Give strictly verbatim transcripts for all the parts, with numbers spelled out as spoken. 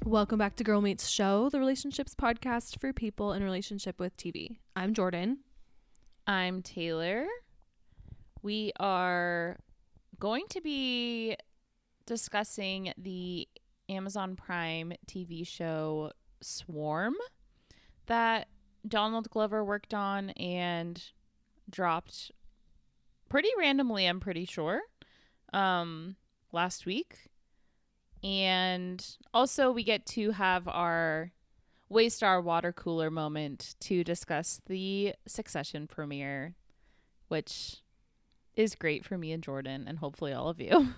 Welcome back to Girl Meets Show, the relationships podcast for people in a relationship with T V. I'm Jordan. I'm Taylor. We are going to be discussing the Amazon Prime T V show Swarm that Donald Glover worked on and dropped pretty randomly, I'm pretty sure, um, last week. And also we get to have our Waystar water cooler moment to discuss the Succession premiere, which is great for me and Jordan and hopefully all of you.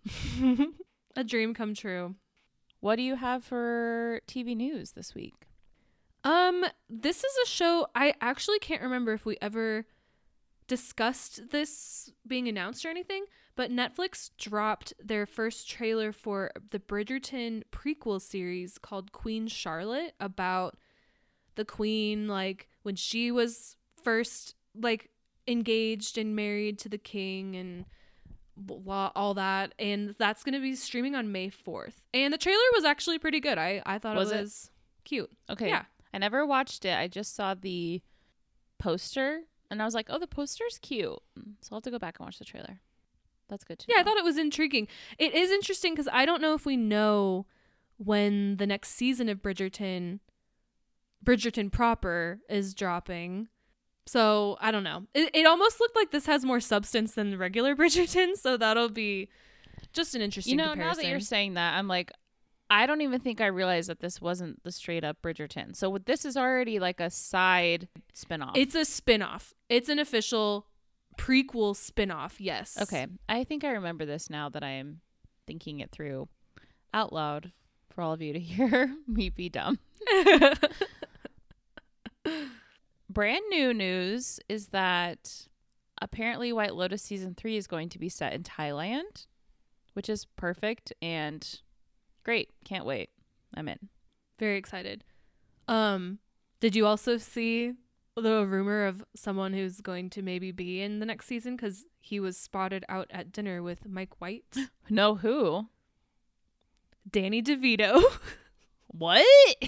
A dream come true. What do you have for T V news this week? Um, this is a show I actually can't remember if we ever discussed this being announced or anything, but Netflix dropped their first trailer for the Bridgerton prequel series called Queen Charlotte, about the queen, like when she was first like engaged and married to the king and blah, all that. And that's going to be streaming on May fourth. And the trailer was actually pretty good. I, I thought Was it it? was cute. Okay. Yeah. I never watched it. I just saw the poster and I was like, oh, the poster's cute. So I'll have to go back and watch the trailer. That's good to Yeah, know. I thought it was intriguing. It is interesting because I don't know if we know when the next season of Bridgerton, Bridgerton proper, is dropping. So I don't know. It, it almost looked like this has more substance than the regular Bridgerton. So that'll be just an interesting You know, comparison. now that you're saying that, I'm like, I don't even think I realized that this wasn't the straight up Bridgerton. So with, this is already like a side spinoff. It's a spin-off. It's an official prequel spin-off. Yes. Okay. I think I remember this now that I am thinking it through out loud for all of you to hear me be dumb. Brand new news is that apparently White Lotus season three is going to be set in Thailand, which is perfect and great. Can't wait. I'm in. Very excited. Um, did you also see the rumor of someone who's going to maybe be in the next season because he was spotted out at dinner with Mike White? No, who? Danny DeVito. What?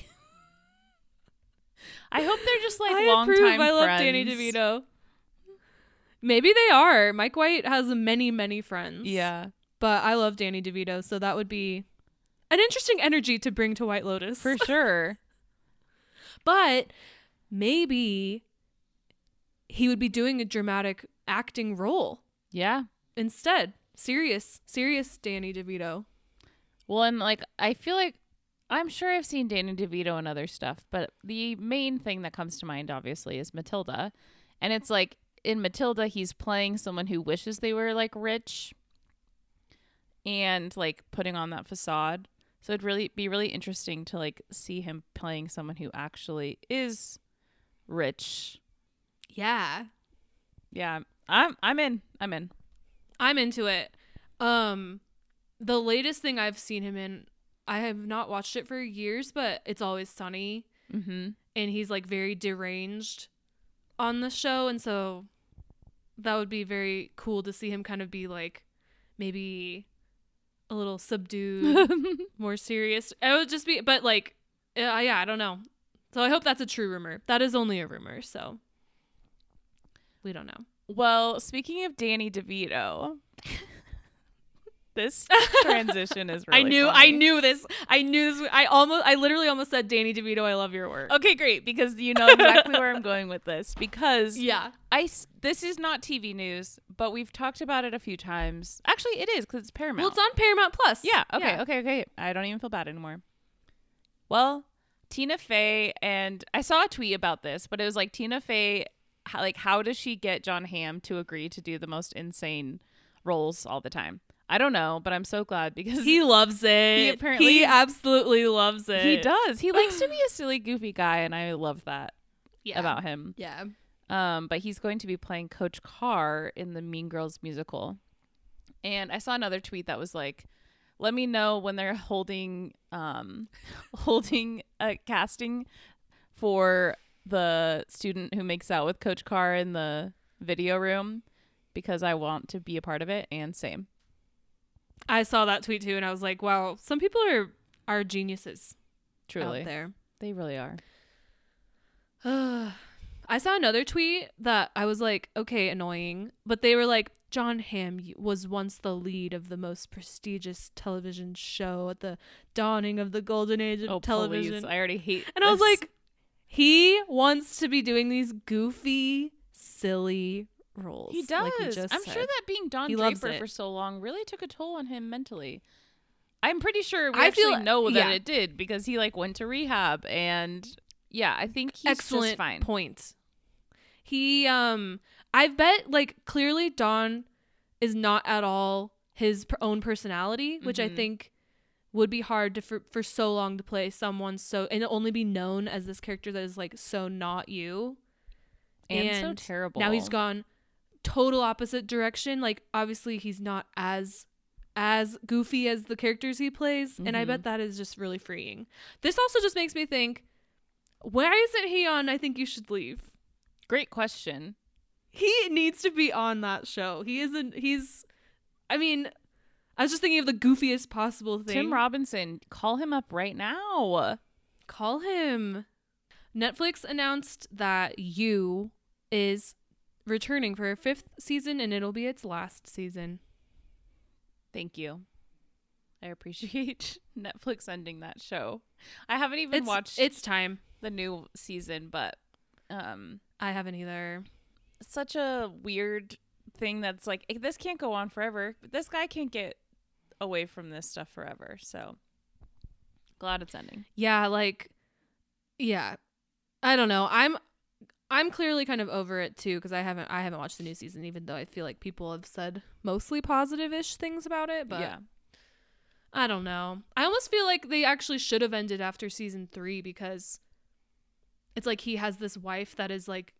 I hope they're just like I long approve. time I love friends. Danny DeVito. Maybe they are. Mike White has many, many friends. Yeah, But I love Danny DeVito, so that would be an interesting energy to bring to White Lotus. for sure. But maybe he would be doing a dramatic acting role Yeah. instead. Serious, serious Danny DeVito. Well, and like I feel like I'm sure I've seen Danny DeVito and other stuff, but the main thing that comes to mind obviously is Matilda. And it's like in Matilda he's playing someone who wishes they were like rich and like putting on that facade. So it'd really be really interesting to like see him playing someone who actually is rich. Yeah. Yeah, I'm I'm in. I'm in. I'm into it. Um, the latest thing I've seen him in, I have not watched it for years, but It's Always Sunny. Mm-hmm. And he's like very deranged on the show. And so that would be very cool to see him kind of be like maybe a little subdued, more serious. It would just be, but like, uh, yeah, I don't know. So I hope that's a true rumor. That is only a rumor, so we don't know. Well, speaking of Danny DeVito, this transition is really I knew, funny. I knew this. I knew this. I almost, I literally almost said, Danny DeVito, I love your work. Okay, great, because you know exactly where I'm going with this. Because Yeah. I, s- this is not T V news, but we've talked about it a few times. Actually, it is because it's Paramount. Well, it's on Paramount Plus. Yeah. Okay. Yeah. Okay. Okay. I don't even feel bad anymore. Well, Tina Fey, and I saw a tweet about this, but it was like Tina Fey, how, like, how does she get John Hamm to agree to do the most insane roles all the time? I don't know, but I'm so glad because He loves it. He apparently He is- absolutely loves it. he does. He likes to be a silly, goofy guy, and I love that Yeah. about him. Yeah. Um, but he's going to be playing Coach Carr in the Mean Girls musical. And I saw another tweet that was like, let me know when they're holding um holding a casting for the student who makes out with Coach Carr in the video room because I want to be a part of it. And same. I saw that tweet too, and I was like, wow, some people are are geniuses. Truly. out there. They really are. I saw another tweet that I was like, okay, annoying, but they were like, John Hamm was once the lead of the most prestigious television show at the dawning of the golden age of Oh, television. please. I already hate And I was this. like, he wants to be doing these goofy, silly roles. He does. like he just I'm said. sure that being Don He loves Draper it. for so long really took a toll on him mentally. I'm pretty sure we I actually feel- know that yeah. it did because he like went to rehab and yeah, I think he's Excellent just fine. point. He, um, I bet like clearly Don is not at all his per- own personality, which I Mhm. think would be hard to for, for so long to play someone so and only be known as this character that is like so not you. And, And so terrible. Now he's gone total opposite direction. Like obviously he's not as as goofy as the characters he plays, and I Mhm. bet that is just really freeing. This also just makes me think, why isn't he on I Think You Should Leave? Great question. He needs to be on that show. He isn't he's I mean, I was just thinking of the goofiest possible thing. Tim Robinson, call him up right now. Call him. Netflix announced that You is returning for a fifth season, and it'll be its last season. Thank you. I appreciate Netflix ending that show. I haven't even It's, watched it's time. the new season, but um I haven't either. it's such a weird thing that's like eh, this can't go on forever. This guy can't get away from this stuff forever. So glad it's ending. Yeah, like yeah. I don't know. I'm I'm clearly kind of over it too because I haven't I haven't watched the new season, even though I feel like people have said mostly positive-ish things about it, but yeah. I don't know. I almost feel like they actually should have ended after season three because it's like he has this wife that is like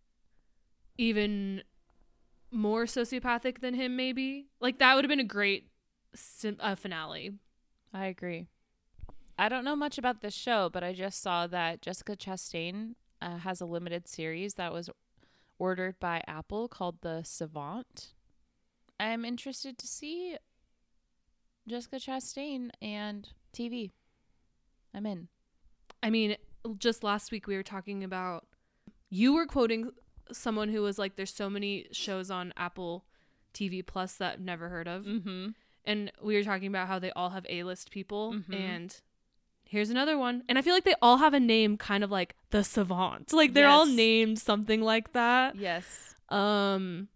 even more sociopathic than him, maybe. Like that would have been a great sim- uh, finale. I agree. I don't know much about this show, but I just saw that Jessica Chastain uh, has a limited series that was ordered by Apple called The Savant. I'm interested to see Jessica Chastain and T V. I'm in. I mean, just last week we were talking about, you were quoting someone who was like, there's so many shows on Apple T V Plus that I've never heard of. Mm-hmm. And we were talking about how they all have A-list people. Mhm. And here's another one. And I feel like they all have a name kind of like The Savant. Like they're all Yes. named something like that. Yes. Um,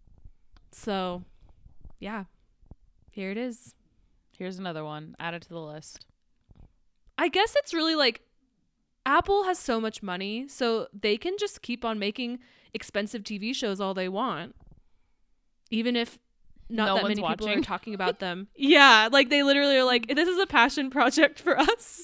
so yeah, here it is. Here's another one. Add it to the list. I guess it's really like Apple has so much money, so they can just keep on making expensive T V shows all they want, even if not No that one's many people watching. are talking about them. Yeah, like they literally are like, this is a passion project for us.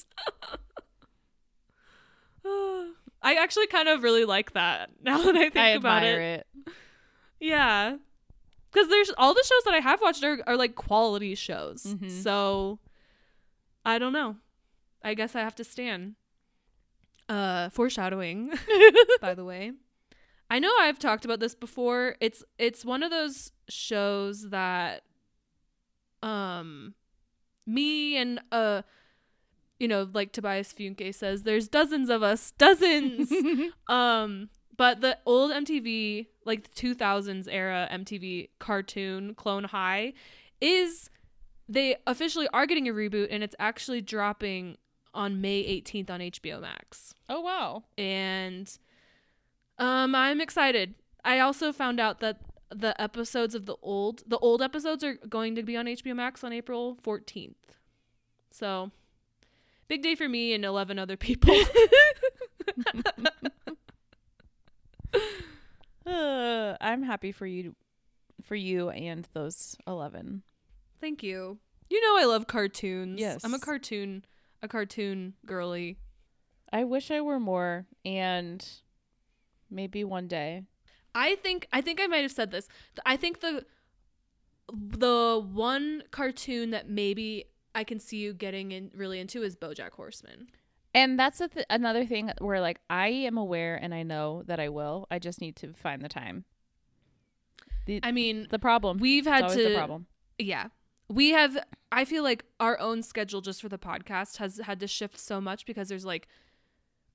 I actually kind of really like that now that I think I about admire it. it. Yeah. Because there's all the shows that I have watched are, are like quality shows. Mhm. So I don't know. I guess I have to stand. Uh foreshadowing, by the way. I know I've talked about this before. It's it's one of those shows that um me and uh you know, like Tobias Funke says, there's dozens of us, dozens. um But the old M T V, like the two thousands era M T V cartoon Clone High, is they officially are getting a reboot, and it's actually dropping on May eighteenth on H B O Max. Oh, wow. And um, I'm excited. I also found out that the episodes of the old, the old episodes are going to be on H B O Max on April fourteenth. So, big day for me and eleven other people. Uh, I'm happy for you, for you and those eleven. Thank you. You know I love cartoons. Yes. I'm a cartoon, a cartoon girly. I wish I were more, and maybe one day. I think I think I might have said this. I think the the one cartoon that maybe I can see you getting in really into is BoJack Horseman. And that's a th- another thing where, like, I am aware and I know that I will. I just need to find the time. The, I mean, the problem. we've It's had always to the problem. Yeah. We have I feel like our own schedule just for the podcast has had to shift so much because there's like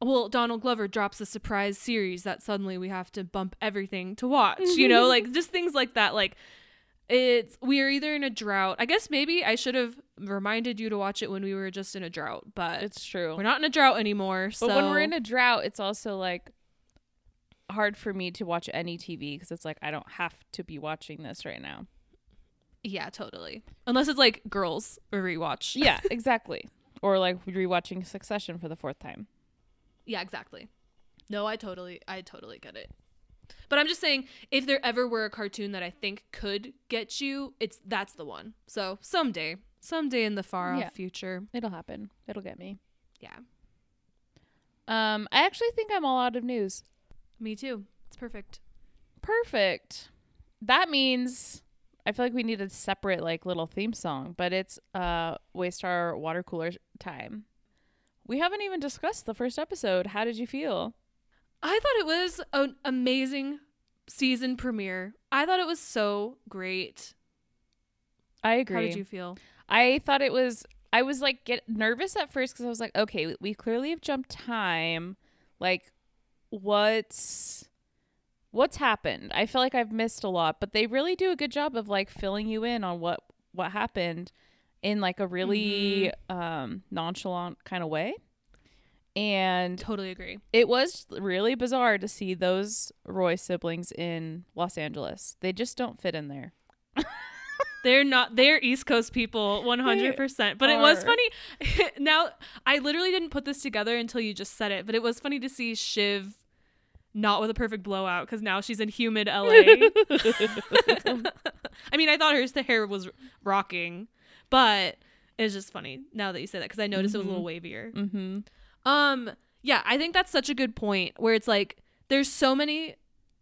well, Donald Glover drops a surprise series that suddenly we have to bump everything to watch, you know, like just things like that. Like it's, we are either in a drought. I guess maybe I should have reminded you to watch it when we were just in a drought, but It's true. we're not in a drought anymore. But so when we're in a drought, it's also like hard for me to watch any T V because it's like I don't have to be watching this right now. yeah, totally. Unless it's like Girls or rewatch. Yeah, exactly. Or like rewatching Succession for the fourth time. Yeah, exactly. No, I totally, I totally get it. But I'm just saying, if there ever were a cartoon that I think could get you, it's that's the one. So someday, someday in the far Yeah. off future, It'll happen. It'll get me. yeah, Um, I actually think I'm all out of news. me too. It's perfect. Perfect. That means I feel like we need a separate like little theme song, but it's uh Waste Our Water Cooler time. We haven't even discussed the first episode. How did you feel? I thought it was an amazing season premiere. I thought it was so great. I agree. How did you feel? I thought it was I was like get nervous at first because I was like, okay, we, we clearly have jumped time. Like what's what's happened? I feel like I've missed a lot, but they really do a good job of like filling you in on what what happened in like a really mm-hmm. um nonchalant kind of way. And totally agree. It was really bizarre to see those Roy siblings in Los Angeles. They just don't fit in there. They're not, they're East Coast people, one hundred percent. But it was funny. Now, I literally didn't put this together until you just said it, but it was funny to see Shiv not with a perfect blowout because now she's in humid L A. I mean, I thought her hair was rocking, but it's just funny now that you say that because I noticed mm-hmm. it was a little wavier. Mm-hmm. Um, yeah, I think that's such a good point where it's like there's so many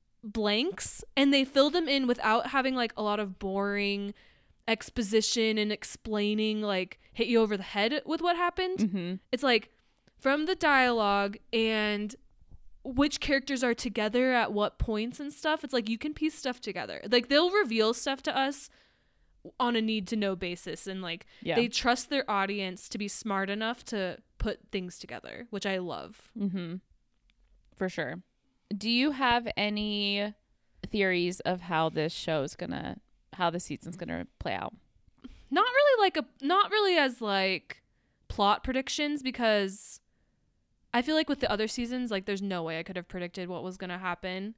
blanks and they fill them in without having like a lot of boring exposition and explaining, like hit you over the head with what happened. Mm-hmm. It's like from the dialogue and which characters are together at what points and stuff. It's like you can piece stuff together. Like they'll reveal stuff to us on a need to know basis, and like yeah. they trust their audience to be smart enough to put things together, which I love. Mm-hmm. For sure. Do you have any theories of how this show is gonna, how the season's gonna play out? Not really like a, not really as like plot predictions, because I feel like with the other seasons, like there's no way I could have predicted what was gonna happen.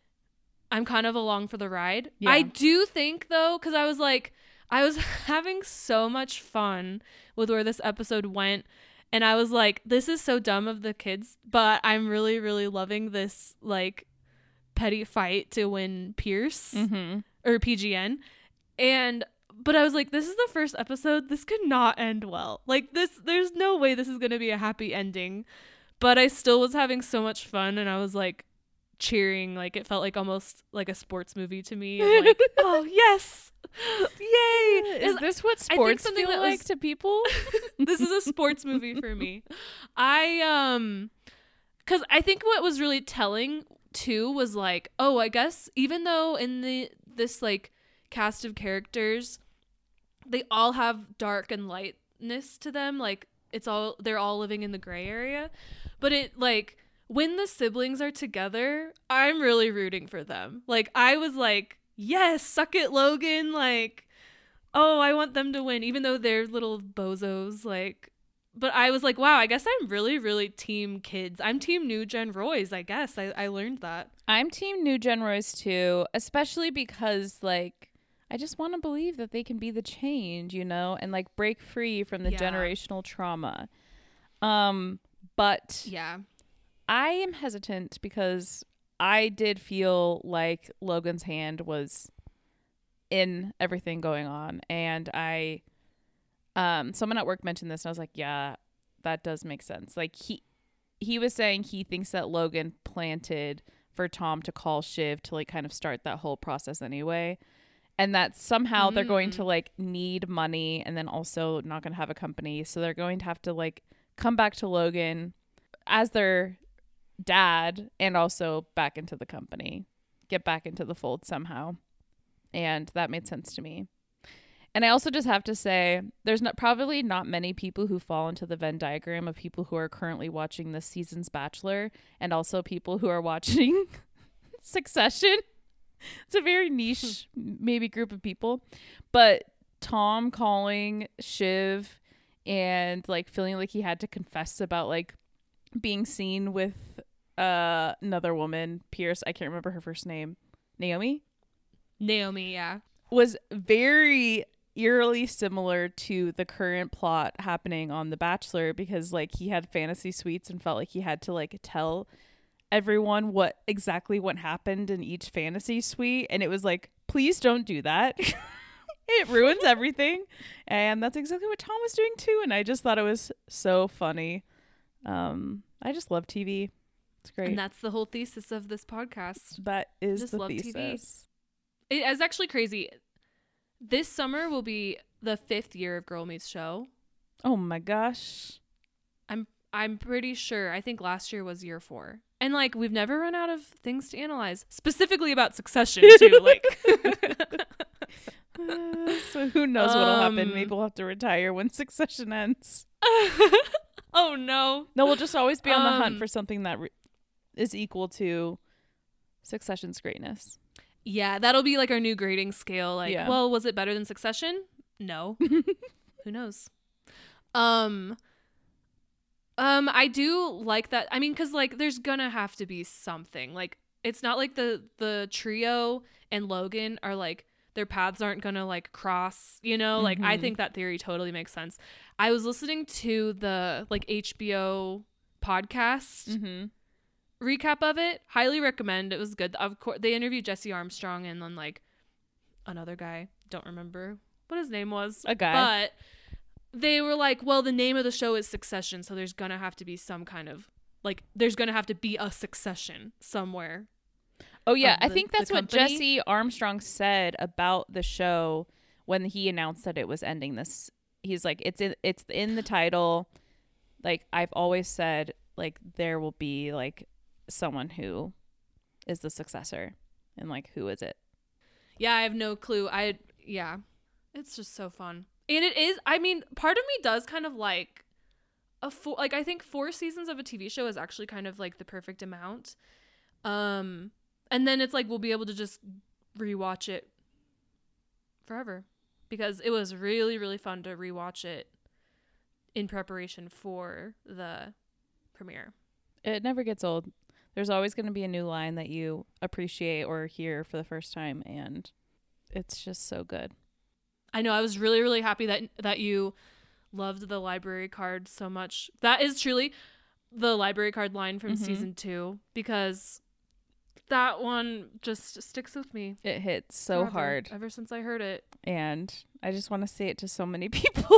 I'm kind of along for the ride. Yeah. I do think though, because I was like, I was having so much fun with where this episode went. And I was like, this is so dumb of the kids, but I'm really, really loving this like petty fight to win Pierce mm-hmm. or P G N. And, but I was like, this is the first episode. This could not end well. Like this, there's no way this is going to be a happy ending. But I still was having so much fun. And I was like cheering. Like it felt like almost like a sports movie to me. And like, oh, yes. Yay. Is this what sports feel like was, to people? This is a sports movie for me. I um cuz I think what was really telling too was like, oh, I guess even though in the this like cast of characters they all have dark and lightness to them, like it's all they're all living in the gray area, but it like when the siblings are together, I'm really rooting for them. Like I was like, yes, suck it, Logan. Like, oh, I want them to win, even though they're little bozos. Like, but I was like, wow, I guess I'm really, really team kids. I'm team New Gen Roy's, I guess. I, I learned that. I'm team New Gen Roy's too, especially because, like, I just want to believe that they can be the change, you know, and, like, break free from the yeah. generational trauma. Um, but yeah, I am hesitant because I did feel like Logan's hand was in everything going on. And I, um, someone at work mentioned this and I was like, yeah, that does make sense. Like he, he was saying he thinks that Logan planted for Tom to call Shiv to like kind of start that whole process anyway. And that somehow mm. they're going to like need money and then also not going to have a company. So they're going to have to like come back to Logan as their dad and also back into the company, get back into the fold somehow. And that made sense to me. And I also just have to say, there's not probably not many people who fall into the Venn diagram of people who are currently watching this season's Bachelor and also people who are watching Succession. It's a very niche, maybe, group of people. But Tom calling Shiv and like feeling like he had to confess about like being seen with uh, another woman, Pierce, I can't remember her first name, Naomi? Naomi, yeah. Was very eerily similar to the current plot happening on The Bachelor, because like he had fantasy suites and felt like he had to like tell everyone what exactly what happened in each fantasy suite, and it was like, please don't do that. It ruins everything. And that's exactly what Tom was doing too, and I just thought it was so funny. um I just love T V. It's great. And that's the whole thesis of this podcast. That is just the love thesis. T V. It is actually crazy. This summer will be the fifth year of Girl Meets Show. Oh my gosh. I'm I'm pretty sure. I think last year was year four. And like we've never run out of things to analyze, specifically about Succession too. Like uh, so who knows what'll um, happen? Maybe we'll have to retire when Succession ends. Oh no. No, we'll just always be on the Um, hunt for something that re- is equal to Succession's greatness. Yeah, that'll be like our new grading scale. Like, Yeah. well, was it better than Succession? No. Who knows? Um, um, I do like that. I mean, because like, there's gonna have to be something. Like, it's not like the the trio and Logan are like their paths aren't gonna like cross. You know, like I Mhm. think that theory totally makes sense. I was listening to the like H B O podcast. Mm-hmm. recap of it. Highly recommend. It was good. Of course, they interviewed Jesse Armstrong and then like another guy. Don't remember what his name was. A guy. But they were like, well, the name of the show is Succession, so there's gonna have to be some kind of like there's gonna have to be a succession somewhere. Oh yeah, of I the- think that's the what company. Jesse Armstrong said about the show when he announced that it was ending this. He's like, it's in, it's in the title. Like I've always said, like there will be like someone who is the successor, and like who is it? Yeah, I have no clue. I yeah, it's just so fun, and it is. I mean, part of me does kind of like a four. Like I think four seasons of a T V show is actually kind of like the perfect amount. Um, and then it's like we'll be able to just rewatch it forever because it was really really fun to rewatch it in preparation for the premiere. It never gets old. There's always going to be a new line that you appreciate or hear for the first time, and it's just so good. I know. I was really, really happy that that you loved the library card so much. That is truly the library card line from Mhm. season two, because that one just sticks with me. It hits so forever, hard, ever since I heard it. and I just want to say it to so many people.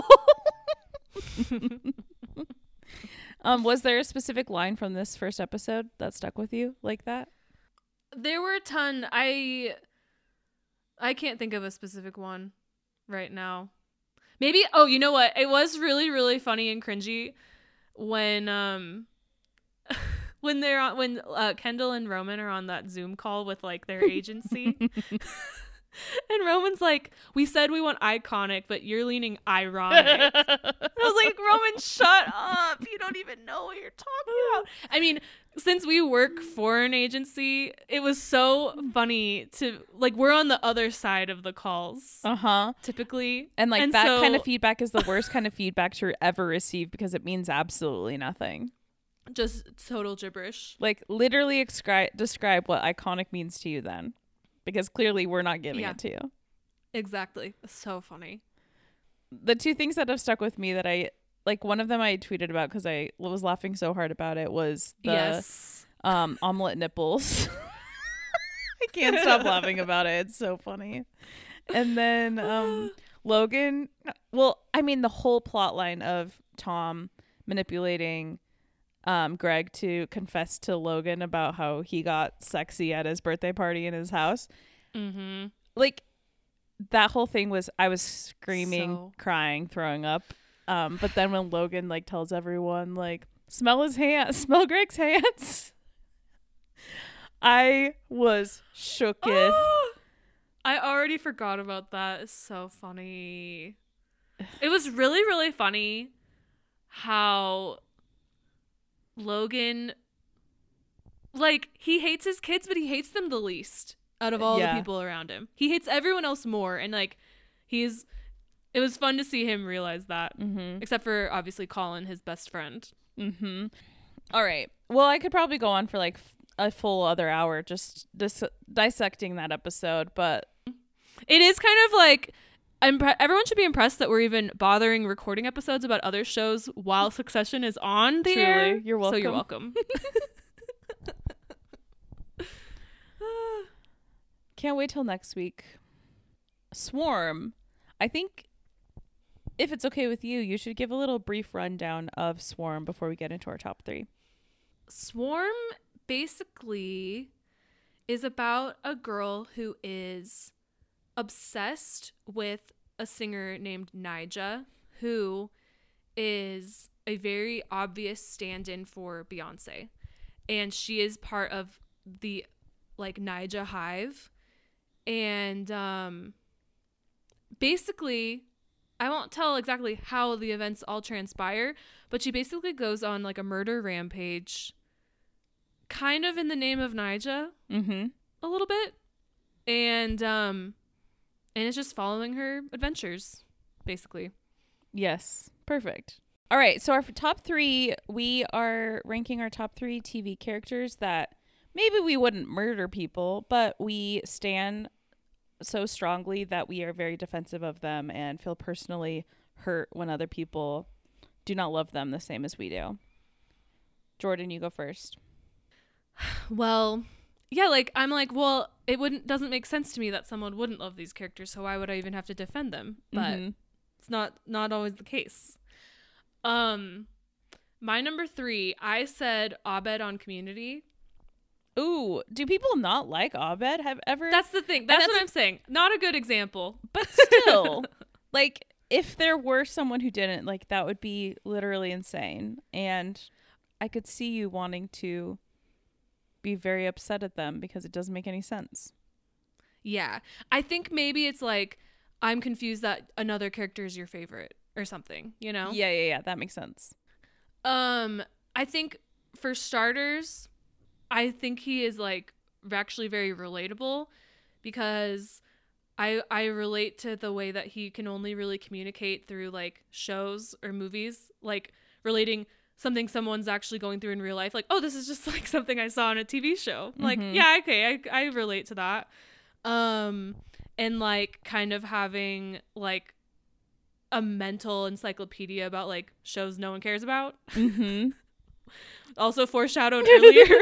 Um, was there a specific line from this first episode that stuck with you like that? There were a ton. I I can't think of a specific one right now. Maybe oh, you know what? It was really, really funny and cringy when um when they're on when uh, Kendall and Roman are on that Zoom call with like their agency. And Roman's like, we said we want iconic, but you're leaning ironic. And I was like, Roman, shut up. You don't even know what you're talking about. I mean, since we work for an agency, it was so funny to, like, we're on the other side of the calls, Uh-huh. typically. And like And that so- kind of feedback is the worst kind of feedback to ever receive because it means absolutely nothing. Just total gibberish. Like literally describe describe what iconic means to you then. Because clearly we're not giving Yeah. it to you. Exactly. So funny. The two things that have stuck with me that I like, one of them I tweeted about because I was laughing so hard about it was the yes. um, omelet nipples. I can't stop laughing about it. It's so funny. And then um, Logan, well, I mean, the whole plot line of Tom manipulating um, Greg to confess to Logan about how he got sexy at his birthday party in his house. Mm-hmm. Like, that whole thing was, I was screaming, So- crying, throwing up. Um, but then when Logan like tells everyone like, smell his hands, smell Greg's hands, I was shooketh. I already forgot about that. It's so funny. It was really, really funny how Logan, like, he hates his kids, but he hates them the least out of all Yeah. the people around him. He hates everyone else more. And, like, he's, it was fun to see him realize that. Mm-hmm. Except for, obviously, Colin, his best friend. Mm-hmm. All right. Well, I could probably go on for, like, a full other hour just dis- dissecting that episode, but it is kind of like, impre- everyone should be impressed that we're even bothering recording episodes about other shows while Succession is on the Truly, air. you're welcome. So you're welcome. Can't wait till next week. Swarm. I think if it's okay with you, you should give a little brief rundown of Swarm before we get into our top three. Swarm basically is about a girl who is obsessed with a singer named Nyjah, who is a very obvious stand-in for Beyonce. And she is part of the, like, Nyjah Hive. And um, basically, I won't tell exactly how the events all transpire, but she basically goes on, like, a murder rampage, kind of in the name of Nyjah, Mm-hmm. a little bit. And, um... and it's just following her adventures, basically. Yes. Perfect. All right. So our top three, we are ranking our top three T V characters that maybe we wouldn't murder people, but we stand so strongly that we are very defensive of them and feel personally hurt when other people do not love them the same as we do. Jordan, you go first. Well, yeah, like, I'm like, well, it wouldn't doesn't make sense to me that someone wouldn't love these characters, so why would I even have to defend them? But Mm-hmm. it's not not always the case. Um, my number three, I said Abed on Community. Ooh, do people not like Abed? Have ever? That's the thing. That's, that's what a- I'm saying. Not a good example. But still, like, if there were someone who didn't, like, that would be literally insane. And I could see you wanting to be very upset at them because it doesn't make any sense. Yeah. I think maybe it's like, I'm confused that another character is your favorite or something, you know? Yeah, yeah, yeah. That makes sense. Um, I think for starters, I think he is, like, actually very relatable because I I relate to the way that he can only really communicate through, like, shows or movies, like relating something someone's actually going through in real life. Like, oh, this is just like something I saw on a T V show. Mm-hmm. Like, yeah, okay, I I relate to that. Um, and, like, kind of having, like, a mental encyclopedia about, like, shows no one cares about. Mm-hmm. Also foreshadowed earlier.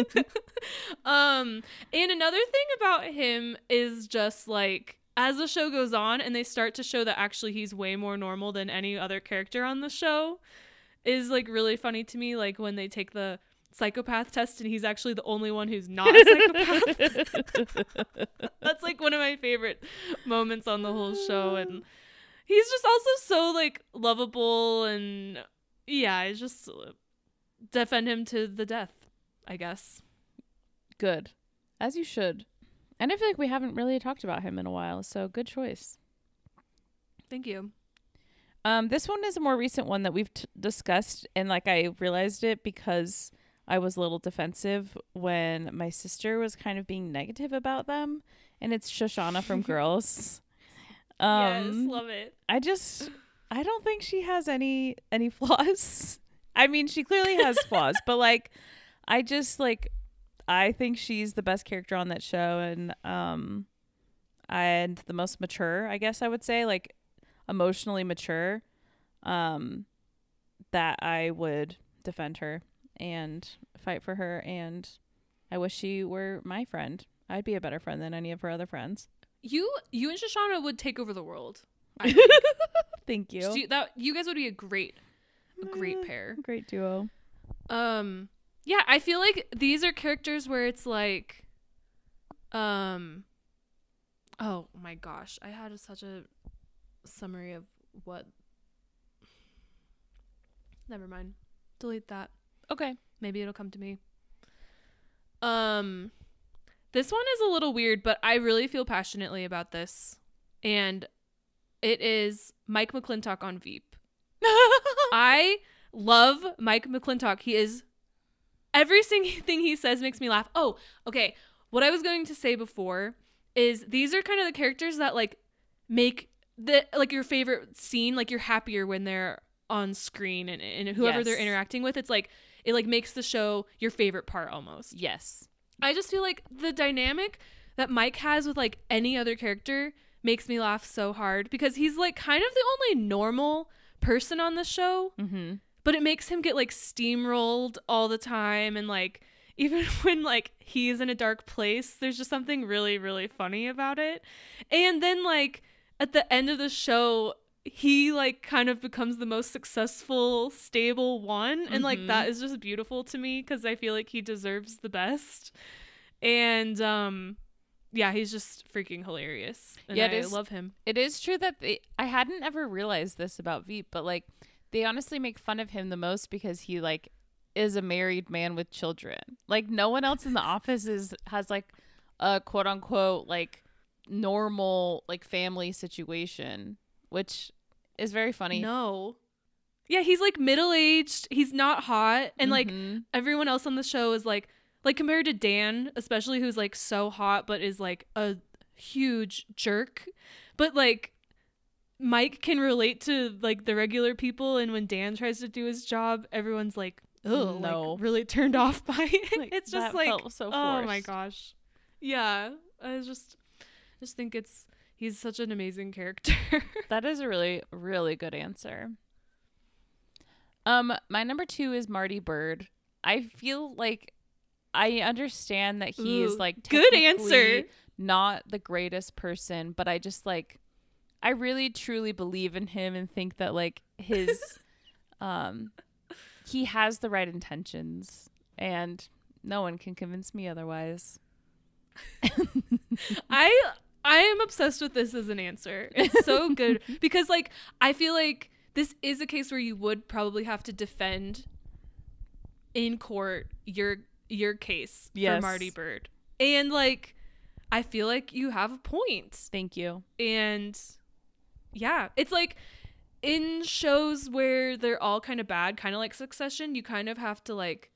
um, and another thing about him is just, like, as the show goes on and they start to show that actually he's way more normal than any other character on the show, is, like, really funny to me. Like, when they take the psychopath test and he's actually the only one who's not a psychopath. That's, like, one of my favorite moments on the whole show. And he's just also so, like, lovable, and yeah, I just defend him to the death, I guess. Good. As you should. And I feel like we haven't really talked about him in a while, so good choice. Thank you. Um, this one is a more recent one that we've t- discussed, and, like, I realized it because I was a little defensive when my sister was kind of being negative about them, and it's Shoshana from Girls. Um, yes, love it. I just, I don't think she has any any flaws. I mean, she clearly has flaws, but, like, I just, like, I think she's the best character on that show, and um, and the most mature, I guess I would say, like, emotionally mature, um, that I would defend her and fight for her, and I wish she were my friend. I'd be a better friend than any of her other friends. You, you and Shoshana would take over the world. I think. Thank you. you. That you guys would be a great, a great pair. Great duo. Um, yeah, I feel like these are characters where it's like, um, oh my gosh, I had a, such a summary of what. Never mind. Delete that. Okay. Maybe it'll come to me. Um, This one is a little weird, but I really feel passionately about this. And it is Mike McClintock on Veep. I love Mike McClintock. He is, every single thing he says makes me laugh. Oh, okay. What I was going to say before is these are kind of the characters that like make the like your favorite scene, like you're happier when they're on screen and, and whoever Yes. they're interacting with. It's like, it like makes the show your favorite part almost. Yes. I just feel like the dynamic that Mike has with like any other character makes me laugh so hard because he's like kind of the only normal person on the show, Mm-hmm. but it makes him get like steamrolled all the time. And like, even when like he's in a dark place, there's just something really, really funny about it. And then like at the end of the show, he like kind of becomes the most successful, stable one. And like Mhm. that is just beautiful to me because I feel like he deserves the best. And um yeah, he's just freaking hilarious. And Yeah, it I is- love him. It is true that they, I hadn't ever realized this about Veep, but like they honestly make fun of him the most because he like is a married man with children. Like no one else in the office is has like a quote unquote like normal like family situation, which is very funny. No. Yeah, he's like middle-aged. He's not hot. And like Mhm. everyone else on the show is like like compared to Dan, especially, who's like so hot but is like a huge jerk. But like Mike can relate to like the regular people, and when Dan tries to do his job, everyone's like, oh, No. like, really turned off by it. Like, It's just that like, felt so oh my forced. gosh. Yeah, I just just think it's he's such an amazing character. That is a really, really good answer. Um, my number two is Marty Bird. I feel like I understand that he is Ooh, like good technically answer. not the greatest person, but I just like I really truly believe in him and think that like his um he has the right intentions and no one can convince me otherwise. I I am obsessed with this as an answer. It's so good because like I feel like this is a case where you would probably have to defend in court your your case Yes. for Marty Bird. And like I feel like you have a point. Thank you. And yeah, it's like in shows where they're all kind of bad, kind of like Succession, you kind of have to like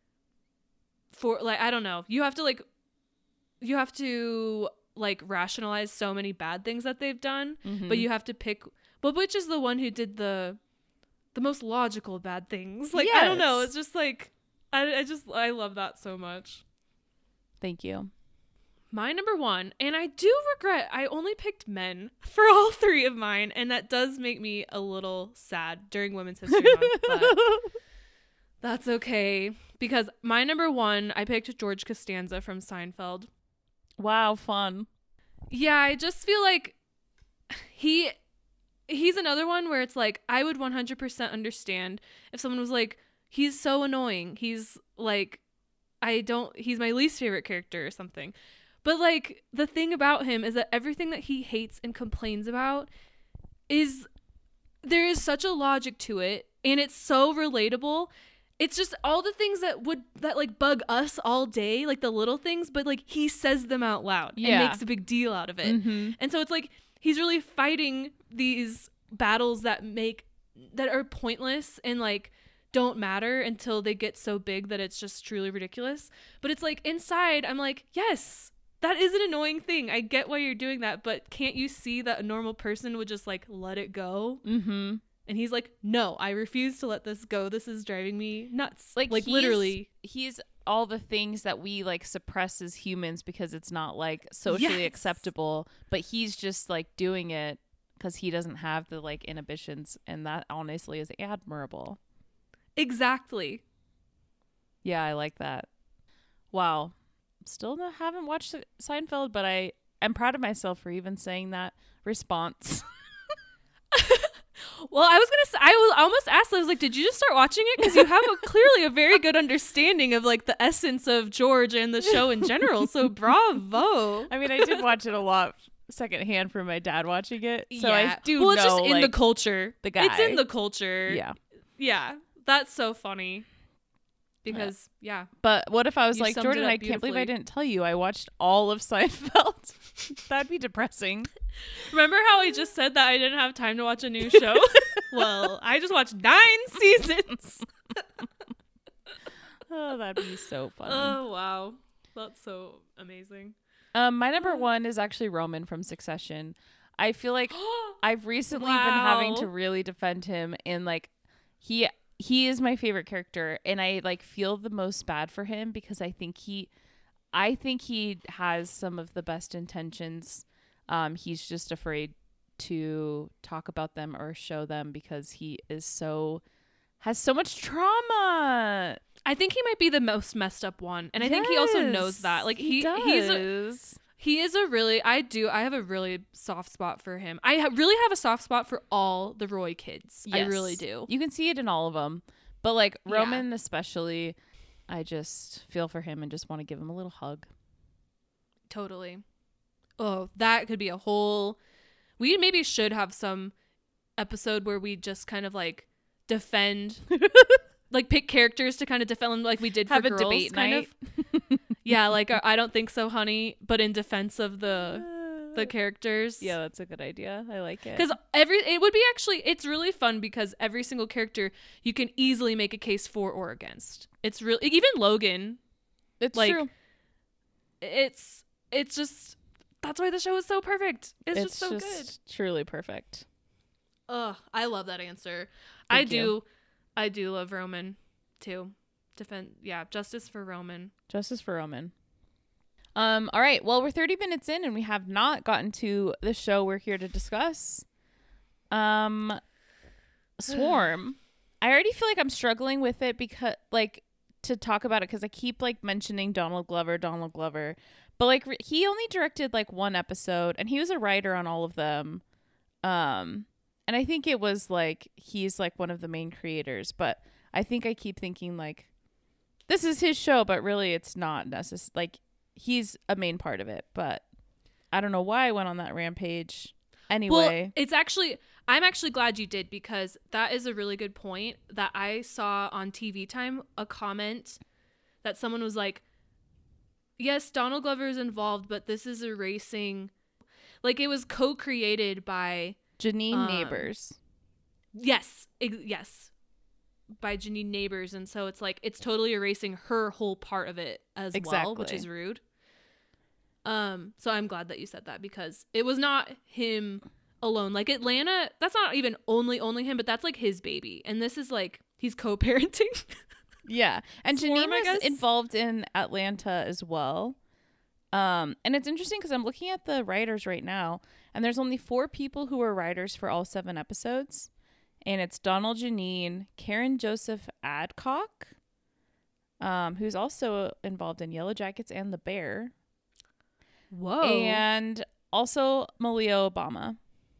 for like I don't know, you have to like you have to like rationalize so many bad things that they've done, Mhm. but you have to pick but which is the one who did the the most logical bad things. Like I don't know, Yes. it's just like I I just I love that so much. Thank you. My number one, and I do regret I only picked men for all three of mine, and that does make me a little sad during Women's History Month, but that's okay because my number one, I picked George Costanza from Seinfeld. Wow, fun. Yeah, I just feel like he he's another one where it's like I would one hundred percent understand if someone was like, he's so annoying. He's like, I don't, he's my least favorite character or something. But like the thing about him is that everything that he hates and complains about is, there is such a logic to it and it's so relatable. It's just all the things that would, that like bug us all day, like the little things, but like he says them out loud Yeah. and makes a big deal out of it. Mm-hmm. And so it's like he's really fighting these battles that make that are pointless and like don't matter until they get so big that it's just truly ridiculous. But it's like inside I'm like, yes, that is an annoying thing. I get why you're doing that, but can't you see that a normal person would just like let it go? Mm-hmm. And he's like, no, I refuse to let this go. This is driving me nuts. Like, Like he's- literally. he's all the things that we like suppress as humans because it's not like socially Yes. acceptable, but he's just like doing it because he doesn't have the like inhibitions, and that honestly is admirable. Exactly. Yeah, I like that. Wow. Still not, haven't watched Seinfeld, but I am proud of myself for even saying that response. Well, I was gonna say, I was I almost asked. I was like, "Did you just start watching it?" Because you have a, clearly a very good understanding of like the essence of George and the show in general. So bravo. I mean, I did watch it a lot secondhand from my dad watching it, so I do well, know it's just in like, the culture. the guy. It's in the culture. yeah. Yeah, that's so funny. because yeah. But what if I was You like, summed Jordan, it up I can't believe I beautifully. didn't tell you I watched all of Seinfeld. That'd be depressing. Remember how I just said that I didn't have time to watch a new show? Well, I just watched nine seasons. Oh, that'd be so funny. Oh, wow. That's so amazing. Um, my number one is actually Roman from Succession. I feel like I've recently been having to Wow. really defend him, and like he he is my favorite character, and I like feel the most bad for him because I think he I think he has some of the best intentions. Um, he's just afraid to talk about them or show them because he is so has so much trauma. I think he might be the most messed up one, and I think he also knows Yes, that. Like he, he he's a, does. he is a really. I do. I have a really soft spot for him. I ha- really have a soft spot for all the Roy kids. I Yes. really do. You can see it in all of them, but like Yeah. Roman especially, I just feel for him and just want to give him a little hug. Totally. Oh, that could be a whole. We maybe should have some episode where we just kind of like defend, like pick characters to kind of defend them, like we did for Have a girls, debate kind night. of. Yeah, like uh, I don't think so, honey, but in defense of the the characters. Yeah, that's a good idea. I like it. Because every it would be actually it's really fun because every single character you can easily make a case for or against. It's really even Logan. It's like, true. It's it's just that's why the show is so perfect. It's, It's just so good. truly perfect. Ugh, I love that answer. Thank I do, you. I do love Roman too. Defend, yeah, justice for Roman. Justice for Roman. Um. All right. Well, we're thirty minutes in, and we have not gotten to the show we're here to discuss. Um, Swarm. I already feel like I'm struggling with it because, like, to talk about it because I keep like mentioning Donald Glover, Donald Glover, but like re- he only directed like one episode, and he was a writer on all of them. Um, and I think it was like he's like one of the main creators, but I think I keep thinking like this is his show, but really it's not necessary. Like he's a main part of it, but I don't know why I went on that rampage. Anyway, Well, it's actually I'm actually glad you did because that is a really good point that I saw on T V Time a comment that someone was like, yes, Donald Glover is involved, but this is erasing, like it was co-created by Janine um, Neighbors. yes, ex- yes, by Janine Neighbors, and so it's like it's totally erasing her whole part of it as well, which Exactly. is rude. Um, so I'm glad that you said that because it was not him alone. Like Atlanta, that's not even only only him, but that's like his baby, and this is like he's co-parenting. Yeah. And Swarm, Janine I was guess? involved in Atlanta as well. Um, and it's interesting because I'm looking at the writers right now, and there's only four people who were writers for all seven episodes. And it's Donald Janine, Karen Joseph Adcock, um, who's also involved in Yellow Jackets and The Bear, Whoa. and also Malia Obama.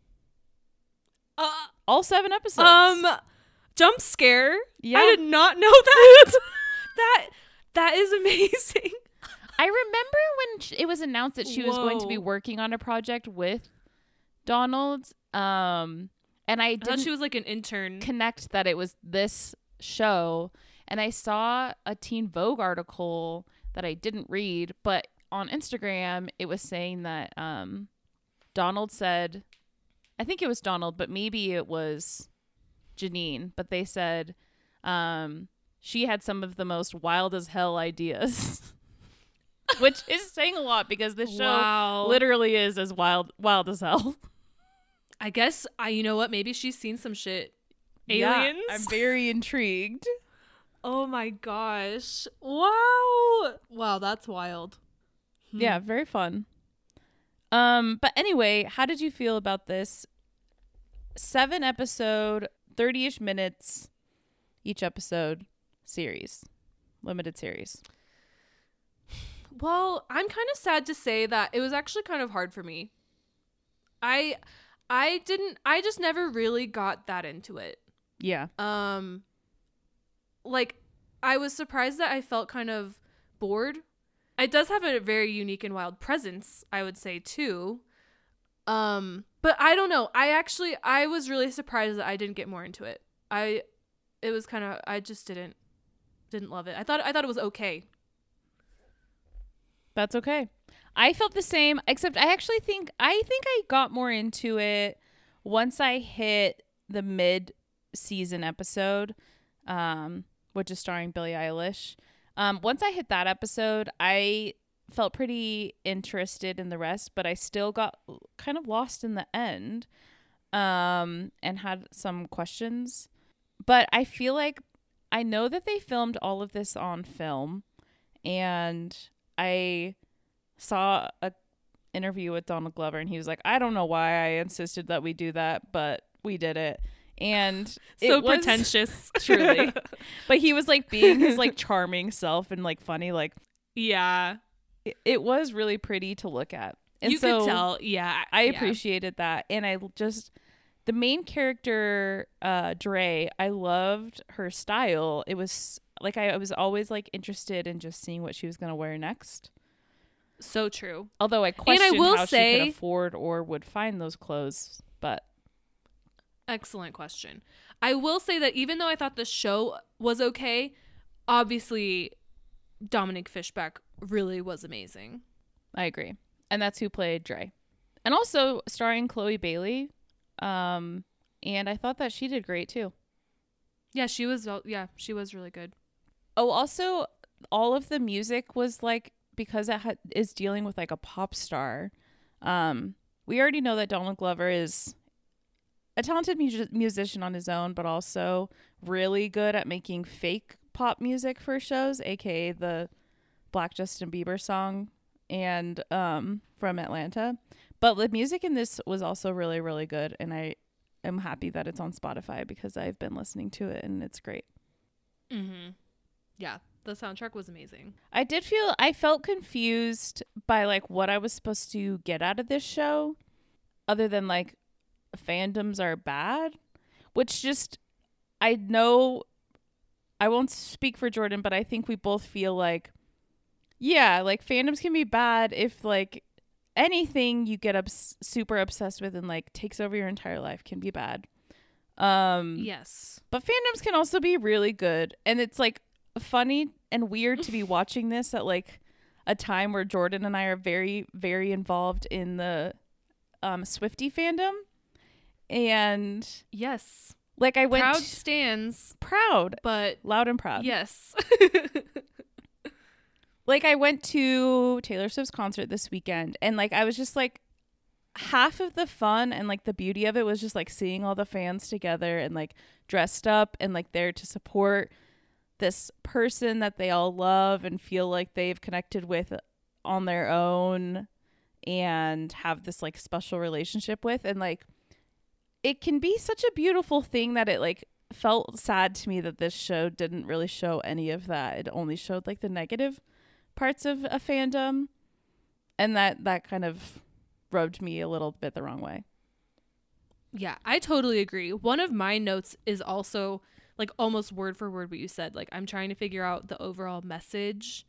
uh, All seven episodes. um, jump scare. Yeah. I did not know that. that that is amazing. I remember when sh- it was announced that she was going to be Whoa. working on a project with Donald, um, and I I thought didn't she was like an intern. connect that it was this show. And I saw a Teen Vogue article that I didn't read, but on Instagram it was saying that um, Donald said, I think it was Donald, but maybe it was Janine, but they said um, she had some of the most wild as hell ideas. Which is saying a lot because this show Wow. literally is as wild wild as hell. I guess I. You know what? Maybe she's seen some shit. Yeah, Aliens. I'm very intrigued. Oh my gosh! Wow. Wow, that's wild. Hmm. Yeah, very fun. Um, but anyway, how did you feel about this seven episode, thirty-ish minutes each episode series, limited series? Well, I'm kind of sad to say that it was actually kind of hard for me. I I didn't I just never really got that into it. Yeah. Um like I was surprised that I felt kind of bored. It does have a very unique and wild presence, I would say too. Um but I don't know. I actually I was really surprised that I didn't get more into it. I it was kind of I just didn't didn't love it. I thought I thought it was okay. That's okay. I felt the same, except I actually think I think I got more into it once I hit the mid-season episode, um, which is starring Billie Eilish. Um, once I hit that episode, I felt pretty interested in the rest, but I still got kind of lost in the end, um, and had some questions. But I feel like I know that they filmed all of this on film, and I saw a interview with Donald Glover, and he was like, I don't know why I insisted that we do that, but we did it. And so it was, pretentious. truly. But he was like being his like charming self and like funny, like, yeah, it, it was really pretty to look at. And you so could tell. Yeah, I yeah. appreciated that. And I just, the main character, uh, Dre, I loved her style. It was like, I, I was always like interested in just seeing what she was going to wear next. So true. Although I questioned I will how say, she could afford or would find those clothes, but excellent question. I will say that even though I thought the show was okay, obviously Dominic Fishback really was amazing. I agree. And that's who played Dre. And also starring Chloe Bailey. Um, and I thought that she did great too. Yeah, she was yeah, she was really good. Oh, also all of the music was like, because it ha- is dealing with like a pop star. Um, we already know that Donald Glover is a talented mu- musician on his own, but also really good at making fake pop music for shows, aka the Black Justin Bieber song and um from Atlanta. But the music in this was also really, really good, and I am happy that it's on Spotify because I've been listening to it and it's great. Mm-hmm. Yeah, the soundtrack was amazing. I did feel I felt confused by like what I was supposed to get out of this show, other than like fandoms are bad, which just, I know I won't speak for Jordan, but I think we both feel like, yeah, like fandoms can be bad if like anything you get obs- super obsessed with and like takes over your entire life can be bad. Um, yes. But fandoms can also be really good. And it's like funny and weird to be watching this at like a time where Jordan and I are very, very involved in the um, Swiftie fandom. And yes, like I went proud t- stands, proud, but loud and proud. Yes. Like I went to Taylor Swift's concert this weekend, and like I was just like, half of the fun and like the beauty of it was just like seeing all the fans together and like dressed up and like there to support this person that they all love and feel like they've connected with on their own and have this like special relationship with. And like it can be such a beautiful thing that it like felt sad to me that this show didn't really show any of that. It only showed like the negative parts of a fandom, and that that kind of rubbed me a little bit the wrong way. Yeah, I totally agree. One of my notes is also like almost word for word what you said. Like I'm trying to figure out the overall message.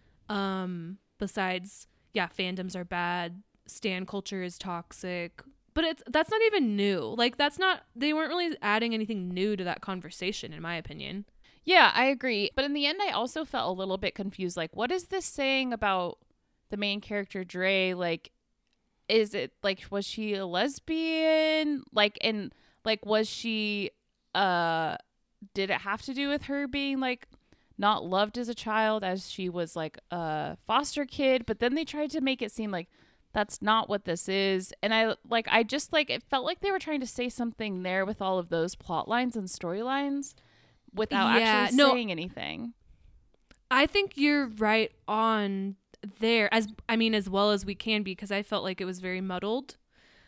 Um, besides, yeah, fandoms are bad, stan culture is toxic, but it's that's not even new. Like that's not, they weren't really adding anything new to that conversation, in my opinion. Yeah, I agree. But in the end, I also felt a little bit confused. Like, what is this saying about the main character, Dre? Like, is it like, was she a lesbian? Like, and like, was she, uh, did it have to do with her being like not loved as a child as she was like a foster kid? But then they tried to make it seem like that's not what this is. And I like, I just like, it felt like they were trying to say something there with all of those plot lines and storylines without yeah, actually no, saying anything. I think you're right on there, as I mean as well as we can be, because I felt like it was very muddled.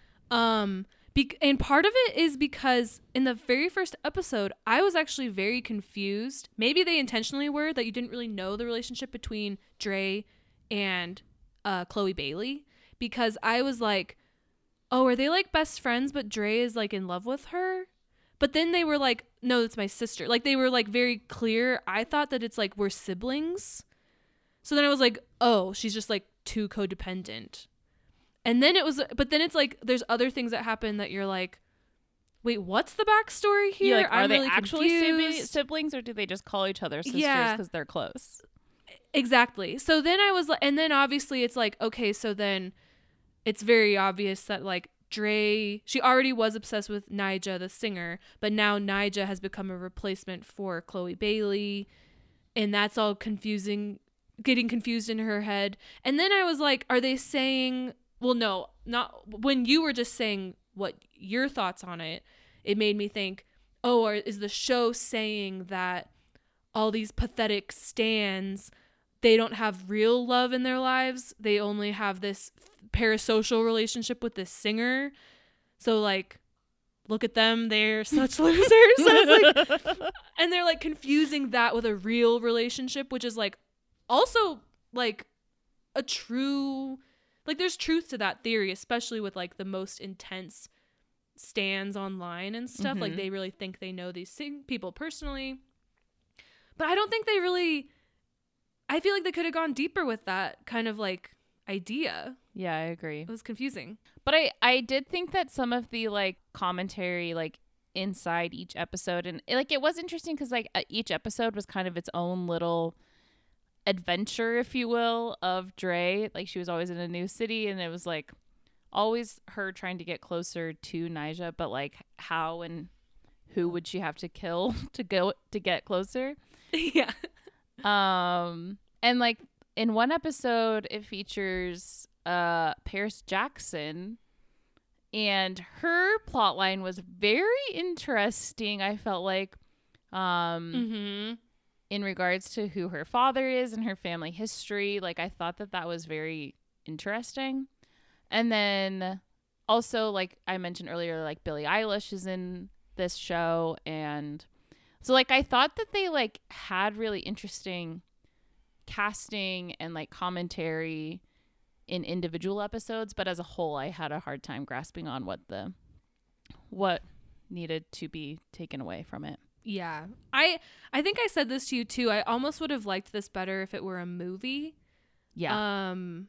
Um be- and part of it is because in the very first episode I was actually very confused. Maybe they intentionally were, that you didn't really know the relationship between Dre and uh Chloe Bailey, because I was like, oh, are they like best friends but Dre is like in love with her? But then they were like, no, it's my sister. Like they were like very clear. I thought that it's like we're siblings. So then I was like, oh, she's just like too codependent. And then it was, but then it's like there's other things that happen that you're like, wait, what's the backstory here? Yeah, like, are I'm they really actually sibling- confused. siblings, or do they just call each other sisters Yeah. because they're close? Exactly. So then I was like, and then obviously it's like, okay, so then it's very obvious that like Dre, she already was obsessed with Nyjah, the singer, but now Nyjah has become a replacement for Chloe Bailey, and that's all confusing, getting confused in her head. And then I was like, are they saying, well, no, not when you were just saying what your thoughts on it, it made me think, oh, or is the show saying that all these pathetic stans, they don't have real love in their lives. They only have this parasocial relationship with this singer. So like, look at them. They're such losers. So it's like, and they're like confusing that with a real relationship, which is like also like a true, like there's truth to that theory, especially with like the most intense stans online and stuff. Mm-hmm. Like they really think they know these sing- people personally. But I don't think they really, I feel like they could have gone deeper with that kind of like idea. Yeah, I agree. It was confusing. But I, I did think that some of the like commentary like inside each episode, and like it was interesting because like each episode was kind of its own little adventure, if you will, of Dre. Like she was always in a new city, and it was like always her trying to get closer to Nyjah, but like how and who would she have to kill to go to get closer? Yeah. Um, and like in one episode, it features uh Paris Jackson, and her plotline was very interesting. I felt like, um, Mm-hmm. in regards to who her father is and her family history. Like I thought that that was very interesting. And then also, like I mentioned earlier, like Billie Eilish is in this show, and so like I thought that they like had really interesting casting and like commentary in individual episodes, but as a whole I had a hard time grasping on what the what needed to be taken away from it. Yeah. I I think I said this to you too. I almost would have liked this better if it were a movie. Yeah. Um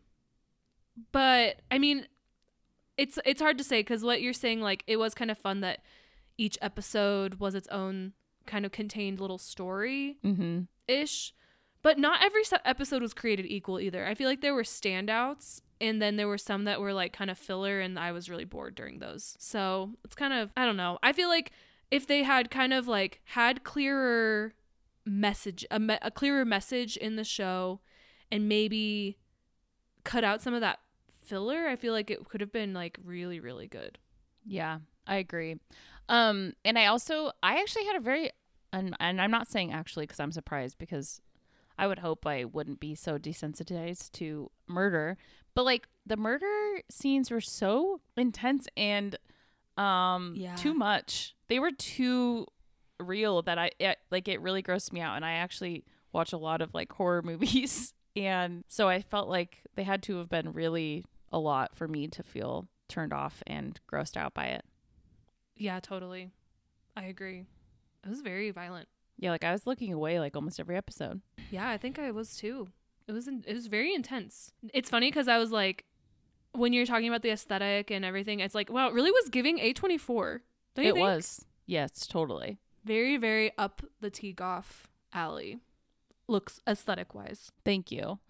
but I mean it's it's hard to say cuz what you're saying, like it was kind of fun that each episode was its own kind of contained little story Mm-hmm. ish. But not every se- episode was created equal either. I feel like there were standouts, and then there were some that were like kind of filler, and I was really bored during those. So it's kind of, I don't know. I feel like if they had kind of like had clearer message, a, me- a clearer message in the show, and maybe cut out some of that filler, I feel like it could have been like really, really good. Yeah, I agree. Um, and I also, I actually had a very, and, and I'm not saying actually because I'm surprised, because I would hope I wouldn't be so desensitized to murder, but like the murder scenes were so intense and um Yeah. too much. They were too real that I it, like it really grossed me out. And I actually watch a lot of like horror movies, and so I felt like they had to have been really a lot for me to feel turned off and grossed out by it. Yeah, totally. I agree. It was very violent. Yeah, like I was looking away like almost every episode. Yeah, I think I was too. It was in, it was very intense. It's funny because I was like, when you're talking about the aesthetic and everything, it's like, wow, it really was giving A twenty-four. Don't you It think? was. Yes, totally. Very, very up the T Goff alley. Looks aesthetic wise. Thank you.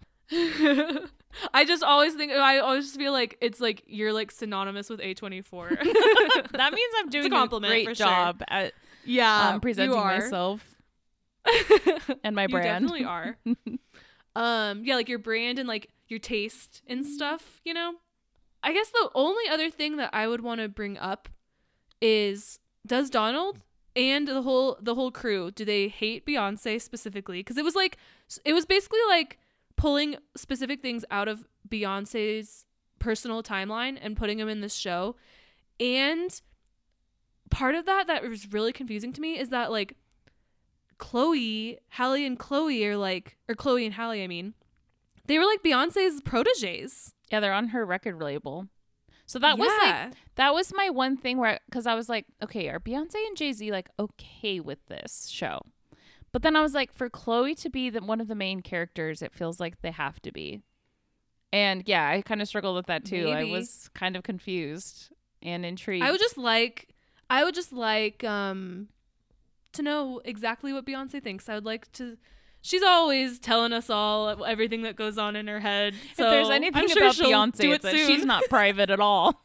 I just always think, I always feel like it's like you're like synonymous with A twenty-four. That means I'm doing a compliment, a great for sure. job at Yeah, um, presenting you are. myself and my You brand. definitely are. um, yeah, like your brand and like your taste and stuff, you know? I guess the only other thing that I would want to bring up is, does Donald and the whole the whole crew, do they hate Beyonce specifically? Because it was like, it was basically like pulling specific things out of Beyonce's personal timeline and putting them in this show. And part of that that was really confusing to me is that like Chloe, Halle and Chloe are like, or Chloe and Halle, I mean, they were like Beyonce's proteges. Yeah, they're on her record label. So that was like, that was my one thing where, because I was like, okay, are Beyonce and Jay-Z like okay with this show? But then I was like, for Chloe to be the, one of the main characters, it feels like they have to be. And yeah, I kind of struggled with that too. Maybe. I was kind of confused and intrigued. I would just like, I would just like um to know exactly what Beyonce thinks. I would like to. She's always telling us all everything that goes on in her head. So if there's anything I'm sure about she'll Beyonce, do it it's that soon. she's not private at all.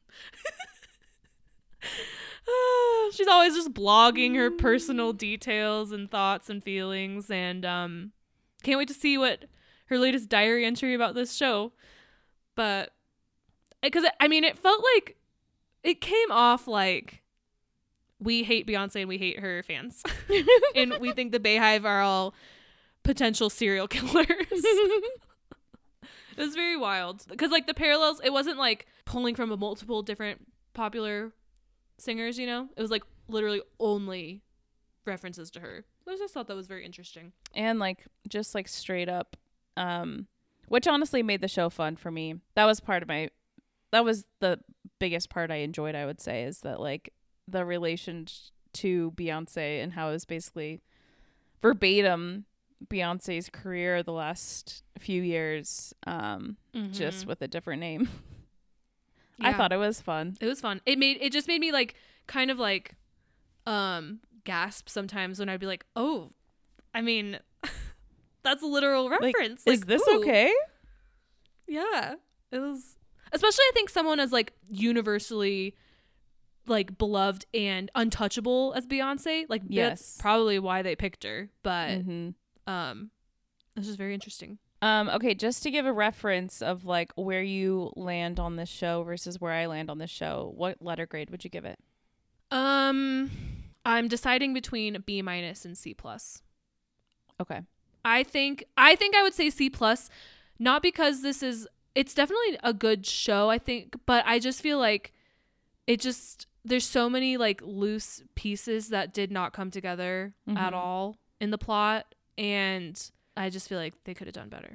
She's always just blogging her personal details and thoughts and feelings, and um, can't wait to see what her latest diary entry about this show. But because I mean, it felt like it came off like we hate Beyonce and we hate her fans, and we think the Bayhive are all potential serial killers. It was very wild because like the parallels, it wasn't like pulling from a multiple different popular singers, you know, it was like literally only references to her. I just thought that was very interesting. And like just like straight up, um, which honestly made the show fun for me. That was part of my, that was the biggest part I enjoyed, I would say, is that like the relation to Beyonce and how it was basically verbatim Beyonce's career the last few years, um, mm-hmm. just with a different name. Yeah. I thought it was fun. It was fun. It made it just made me like kind of like um gasp sometimes when I'd be like, oh, I mean, that's a literal reference. Like, like, is this ooh. okay? Yeah, it was. Especially, I think someone as like universally like beloved and untouchable as Beyonce. Like, yes. That's probably why they picked her. But mm-hmm. um, this is very interesting. Um, okay, just to give a reference of like where you land on this show versus where I land on this show, what letter grade would you give it? Um, I'm deciding between B minus and C plus. Okay. I think I think I would say C plus, not because this is it's definitely a good show, I think, but I just feel like it just there's so many like loose pieces that did not come together mm-hmm. at all in the plot, and I just feel like they could have done better.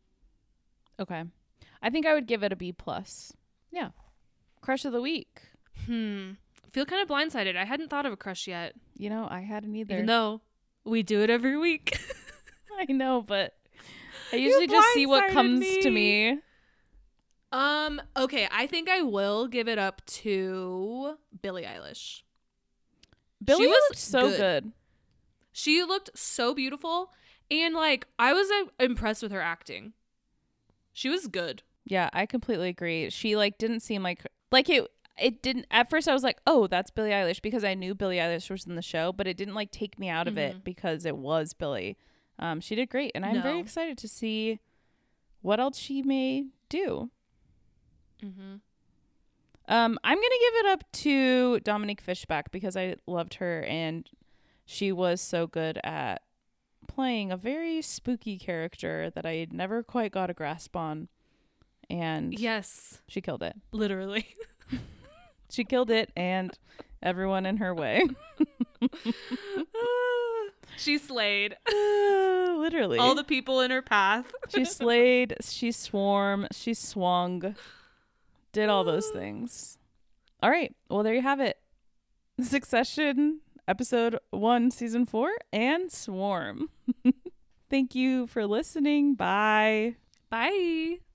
Okay. I think I would give it a B plus. Yeah. Crush of the week. Hmm. I feel kind of blindsided. I hadn't thought of a crush yet. You know, I hadn't either. Even though we do it every week. I know, but I usually just see what comes me. to me. Um, okay, I think I will give it up to Billie Eilish. Billie was so good. good. She looked so beautiful. And, like, I was uh, impressed with her acting. She was good. Yeah, I completely agree. She, like, didn't seem like... Like, it it didn't... At first, I was like, oh, that's Billie Eilish, because I knew Billie Eilish was in the show, but it didn't, like, take me out of mm-hmm. it because it was Billie. Um, she did great, and I'm no. very excited to see what else she may do. Mm-hmm. Um, I'm going to give it up to Dominique Fishback because I loved her, and she was so good at playing a very spooky character that I never quite got a grasp on, and yes, she killed it. Literally. She killed it, and everyone in her way. She slayed. Uh, literally. All the people in her path. She slayed, she swarm, she swung, did all those things. All right, well, there you have it. Succession Episode one, Season four, and Swarm. Thank you for listening. Bye. Bye.